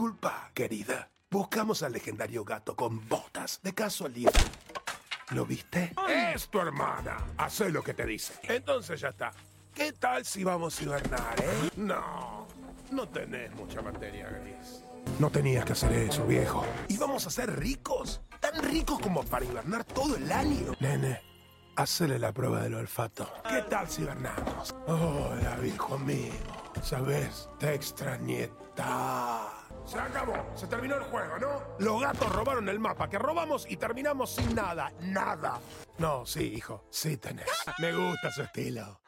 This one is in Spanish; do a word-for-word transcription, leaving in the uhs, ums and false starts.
Disculpa, querida. Buscamos al legendario gato con botas, de casualidad. ¿Lo viste? Es tu hermana. Hacé lo que te dice. Entonces ya está. ¿Qué tal si vamos a hibernar, eh? No, no tenés mucha materia gris. No tenías que hacer eso, viejo. ¿Íbamos a ser ricos? ¿Tan ricos como para hibernar todo el año? Nene, hacele la prueba del olfato. ¿Qué tal si hibernamos? Hola, viejo amigo. ¿Sabes? Te extrañé. Se acabó. Se terminó el juego, ¿no? Los gatos robaron el mapa que robamos y terminamos sin nada. Nada. No, sí, hijo. Sí tenés. Me gusta su estilo.